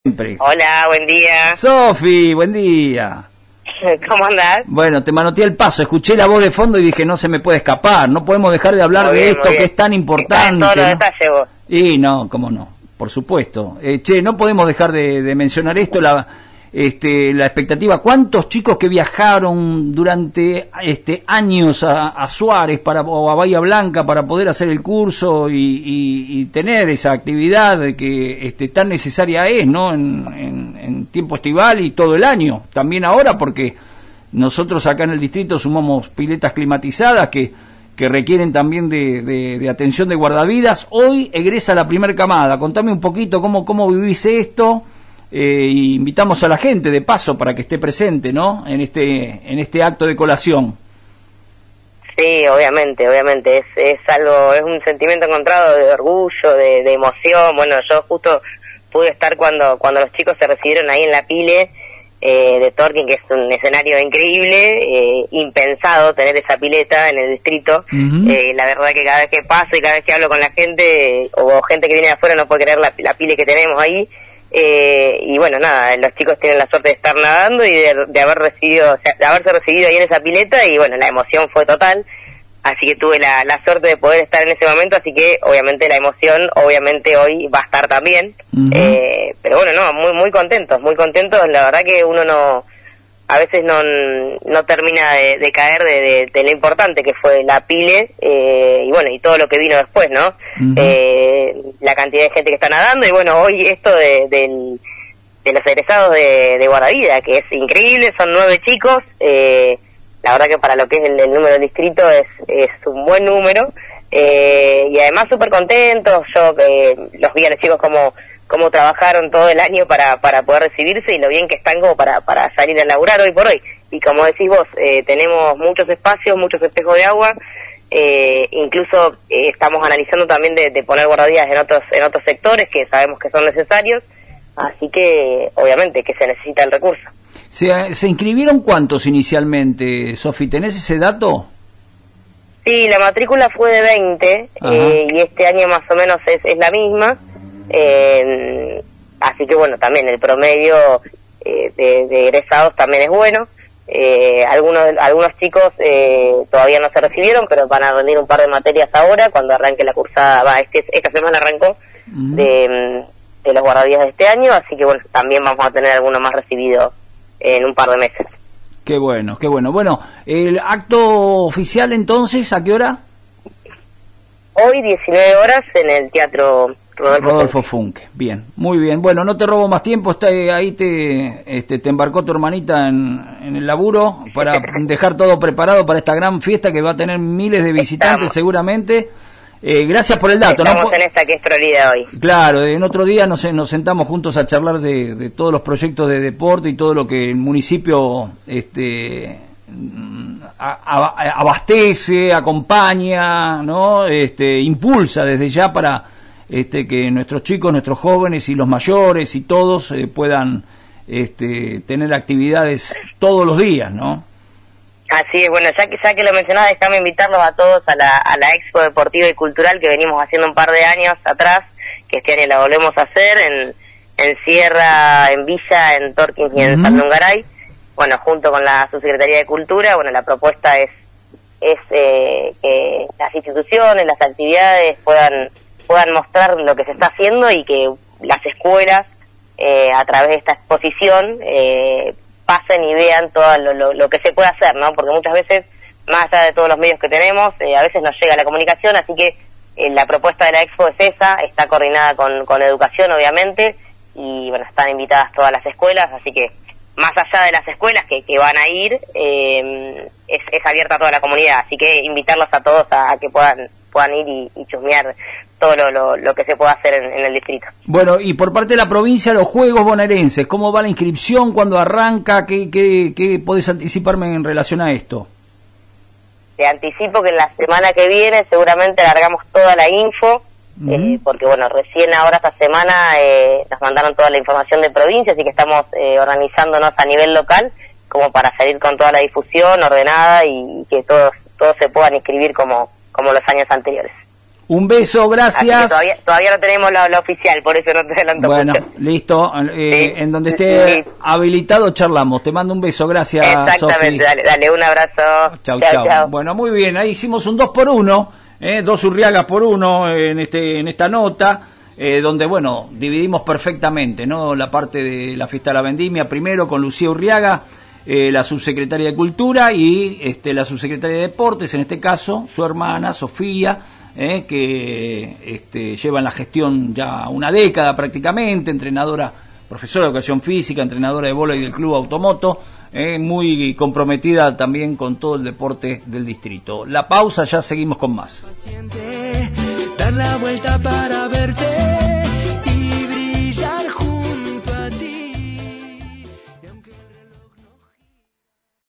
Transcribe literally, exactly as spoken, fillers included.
Siempre. Hola, buen día. Sofi, buen día. ¿Cómo andás? Bueno, te manoteé el paso, escuché la voz de fondo y dije, no se me puede escapar, no podemos dejar de hablar Muy de bien, esto muy que bien. es tan importante. Todos los ¿no? detalles vos. Y no, cómo no, por supuesto. Eh, che, no podemos dejar de, de mencionar esto, la, este, la expectativa. ¿Cuántos chicos que viajaron durante este, años a, a Suárez para, o a Bahía Blanca para poder hacer el curso y, y, y tener esa actividad que este, tan necesaria es, ¿no? En, en, en tiempo estival y todo el año. También ahora porque nosotros acá en el distrito sumamos piletas climatizadas que que requieren también de, de, de atención de guardavidas. Hoy egresa la primer camada. Contame un poquito cómo, cómo vivís esto. Eh, y invitamos a la gente de paso para que esté presente, ¿no? En este en este acto de colación. Sí, obviamente, obviamente. Es, es algo, es un sentimiento encontrado de orgullo, de, de emoción. Bueno, yo justo pude estar cuando cuando los chicos se recibieron ahí en la Pile eh, de Torquín, que es un escenario increíble, eh, impensado tener esa pileta en el distrito. Uh-huh. eh, la verdad que cada vez que paso y cada vez que hablo con la gente, eh, o gente que viene de afuera no puede creer la, la Pile que tenemos ahí. Eh, y bueno, nada, los chicos tienen la suerte de estar nadando y de, de haber recibido, o sea, de haberse recibido ahí en esa pileta, y bueno, la emoción fue total. Así que tuve la, la suerte de poder estar en ese momento, así que obviamente la emoción, obviamente hoy va a estar también. Uh-huh. eh, pero bueno, no, muy muy contentos, muy contentos. La verdad que uno no, a veces no no termina de, de caer de, de, de lo importante que fue la Pile, eh, y bueno, y todo lo que vino después, ¿no? Uh-huh. eh, la cantidad de gente que está nadando, y bueno, hoy esto de, de, de los egresados de, de guardavidas, que es increíble, son nueve chicos. eh, La verdad que para lo que es el, el número del distrito es, es un buen número, eh, y además súper contentos. Yo eh, los vi a los chicos como, como trabajaron todo el año para, para poder recibirse, y lo bien que están como para, para salir a laburar hoy por hoy. Y como decís vos, eh, tenemos muchos espacios, muchos espejos de agua, eh, incluso eh, estamos analizando también de, de poner guardavidas en otros, en otros sectores que sabemos que son necesarios, así que obviamente que se necesita el recurso. ¿Se, ¿Se inscribieron cuántos inicialmente, Sofi? ¿Tenés ese dato? Sí, la matrícula fue de veinte, eh, y este año más o menos es, es la misma. Eh, así que bueno, también el promedio eh, de, de egresados también es bueno. Eh, algunos algunos chicos eh, todavía no se recibieron, pero van a rendir un par de materias ahora, cuando arranque la cursada. Va, este, esta semana arrancó uh-huh. de, de los guardavidas de este año, así que bueno, también vamos a tener algunos más recibidos en un par de meses. Qué bueno, qué bueno. Bueno, el acto oficial entonces, ¿a qué hora? Hoy diecinueve horas en el Teatro Rodolfo, Rodolfo Funke. Bien, muy bien. Bueno, no te robo más tiempo, está ahí te este, te embarcó tu hermanita en, en el laburo para dejar todo preparado para esta gran fiesta que va a tener miles de visitantes. Estamos. Seguramente. Eh, gracias por el dato. Estamos ¿no? en esta que es prioridad hoy. Claro, en otro día nos, nos sentamos juntos a charlar de, de todos los proyectos de deporte y todo lo que el municipio este, a, a, abastece, acompaña, ¿no? Este, impulsa desde ya para este, que nuestros chicos, nuestros jóvenes y los mayores y todos eh, puedan este, tener actividades todos los días, ¿no? Así es, bueno, ya que ya que lo mencionaba, déjame invitarlos a todos a la, a la Expo Deportiva y Cultural que venimos haciendo un par de años atrás, que este año la volvemos a hacer en, en Sierra, en Villa, en Torquín y en uh-huh. Sandungaray. Bueno, junto con la Subsecretaría de Cultura, bueno, la propuesta es es eh, que las instituciones, las actividades puedan puedan mostrar lo que se está haciendo, y que las escuelas, eh, a través de esta exposición, eh, pasen y vean todo lo, lo, lo que se puede hacer, ¿no? Porque muchas veces, más allá de todos los medios que tenemos, eh, a veces nos llega la comunicación, así que eh, la propuesta de la Expo es esa, está coordinada con, con educación, obviamente, y bueno, están invitadas todas las escuelas, así que más allá de las escuelas que, que van a ir, eh, es, es abierta a toda la comunidad, así que invitarlos a todos a, a que puedan puedan ir y, y chusmear todo lo, lo, lo que se pueda hacer en, en el distrito. Bueno, y por parte de la provincia, los Juegos Bonaerenses, ¿cómo va la inscripción? ¿Cuándo arranca? ¿Qué, qué, qué podés anticiparme en relación a esto? Te anticipo que en la semana que viene seguramente largamos toda la info, uh-huh. eh, porque bueno, recién ahora esta semana eh, nos mandaron toda la información de provincia, así que estamos eh, organizándonos a nivel local como para salir con toda la difusión ordenada y, y que todos todos se puedan inscribir como como los años anteriores. Un beso, gracias. Todavía, todavía no tenemos la, la oficial, por eso no te adelanto Bueno, mucho. listo. Eh, Sí. En donde esté Sí. habilitado charlamos. Te mando un beso, gracias. Exactamente, Sofi. dale, dale, un abrazo. Chau, Chau, chau. chau. Bueno, muy bien, ahí hicimos un dos por uno, eh, dos Urriagas por uno en este en esta nota, eh, donde, bueno, dividimos perfectamente, ¿no? La parte de la fiesta de la vendimia, primero con Lucía Urriaga, eh, la subsecretaria de Cultura, y este la subsecretaria de Deportes, en este caso, su hermana, Sofía, eh, que este, lleva en la gestión ya una década prácticamente, entrenadora, profesora de educación física, entrenadora de vóley del Club Automoto, eh, muy comprometida también con todo el deporte del distrito. La pausa, ya seguimos con más. Dar la vuelta para verte.